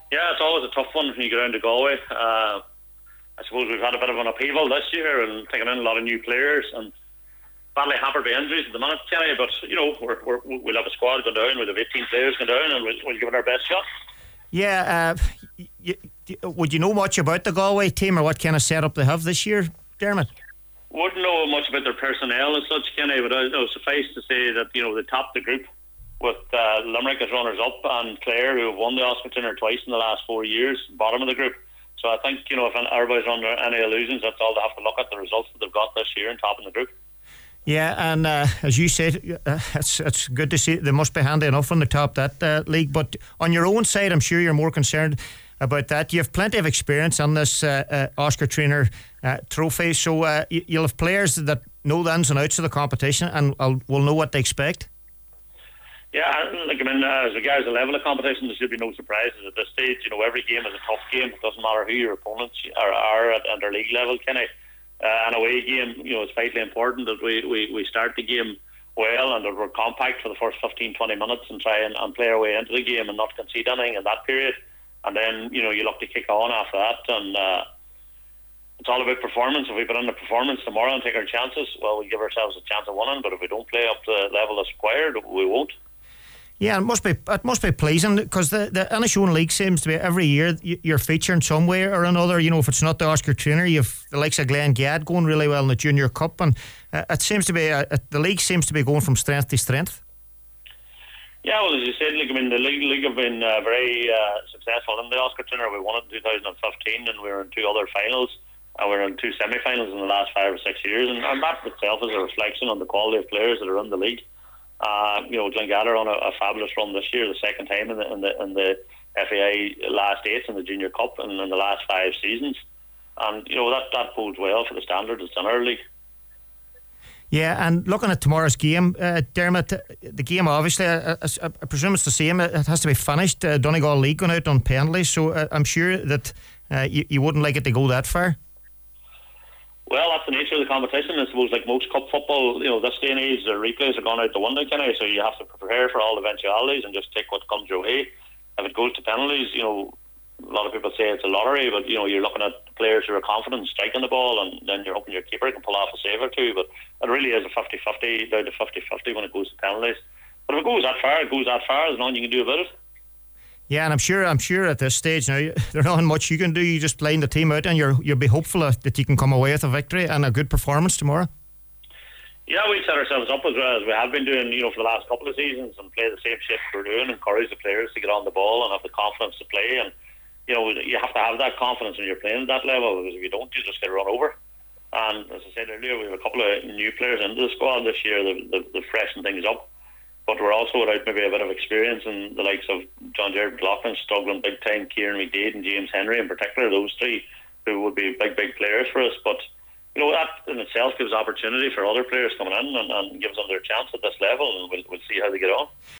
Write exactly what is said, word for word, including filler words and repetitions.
Yeah, it's always a tough one when you go down to Galway. Uh, I suppose we've had a bit of an upheaval this year and taken in a lot of new players and badly hampered by injuries at the minute, Kenny. But you know, we're, we're, we'll have a squad going down. We'll have eighteen players going down, and we'll, we'll give it our best shot. Yeah, uh, y- y- would you know much about the Galway team or what kind of setup they have this year, Dermot? Wouldn't know much about their personnel and such, Kenny, but uh, you know, suffice to say that you know they topped the group with uh, Limerick as runners up and Clare, who have won the Oscar Tinner twice in the last four years, bottom of the group. So I think you know if everybody's under any illusions, that's all they have to look at, the results that they've got this year and topping the group. Yeah, and uh, as you said, uh, it's it's good to see. They must be handy enough on the top of that uh, league. But on your own side, I'm sure you're more concerned about that. You have plenty of experience on this uh, uh, Oscar Trainer uh, trophy, so uh, you'll have players that know the ins and outs of the competition and will know what they expect. Yeah, like I mean, uh, as regards the level of competition, there should be no surprises at this stage. You know, every game is a tough game. It doesn't matter who your opponents are, are at, at their league level, Kenny. Uh, an away game, you know, it's vitally important that we, we, we start the game well and that we're compact for the first fifteen, twenty minutes and try and, and play our way into the game and not concede anything in that period. And then, you know, you look to kick on after that. And uh, it's all about performance. If we put in a performance tomorrow and take our chances, well, we give ourselves a chance of winning. But if we don't play up to the level that's required, we won't. Yeah, it must be it must be pleasing because the the Inishowen League seems to be every year you're featuring some way or another. You know, if it's not the Oscar Trainer, you've the likes of Glen Gad going really well in the Junior Cup, and uh, it seems to be a, a, the league seems to be going from strength to strength. Yeah, well, as you said, like, I mean, the league, league have been uh, very uh, successful in the Oscar Trainer. We won it in two thousand fifteen, and we were in two other finals, and we were in two semi-finals in the last five or six years, and, and that itself is a reflection on the quality of players that are in the league. Uh, you know, Glengather on a, a fabulous run this year, the second time in the in the, in the F A I last eight in the Junior Cup and in the last five seasons, and you know that that bodes well for the standard that's in our league. Yeah, and looking at tomorrow's game, uh, Dermot, the game obviously, I, I, I presume it's the same. It has to be finished. Uh, Donegal League going out on penalties, so uh, I'm sure that uh, you, you wouldn't like it to go that far. Well, that's the nature of the competition. I suppose, like most cup football, you know, this day and age, the replays are gone out the window, can I? So you have to prepare for all eventualities and just take what comes your way. If it goes to penalties, you know, a lot of people say it's a lottery, but you know, you're looking at players who are confident striking the ball, and then you're hoping your keeper can pull off a save or two. But it really is a fifty-fifty, down to fifty-fifty when it goes to penalties. But if it goes that far, it goes that far. There's nothing you can do about it. Yeah, and I'm sure I'm sure at this stage now there's not much you can do. You just line the team out and you're you'll be hopeful that you can come away with a victory and a good performance tomorrow. Yeah, we set ourselves up as well as we have been doing, you know, for the last couple of seasons, and play the same shape we're doing, encourage the players to get on the ball and have the confidence to play. And you know, you have to have that confidence when you're playing at that level, because if you don't, you just get run over. And as I said earlier, we have a couple of new players into the squad this year that they've freshened things up. But we're also without maybe a bit of experience in the likes of John Jared McLaughlin struggling big time, Kieran McDade and James Henry in particular, those three who would be big, big players for us. But you know, that in itself gives opportunity for other players coming in and, and gives them their chance at this level, and we'll, we'll see how they get on.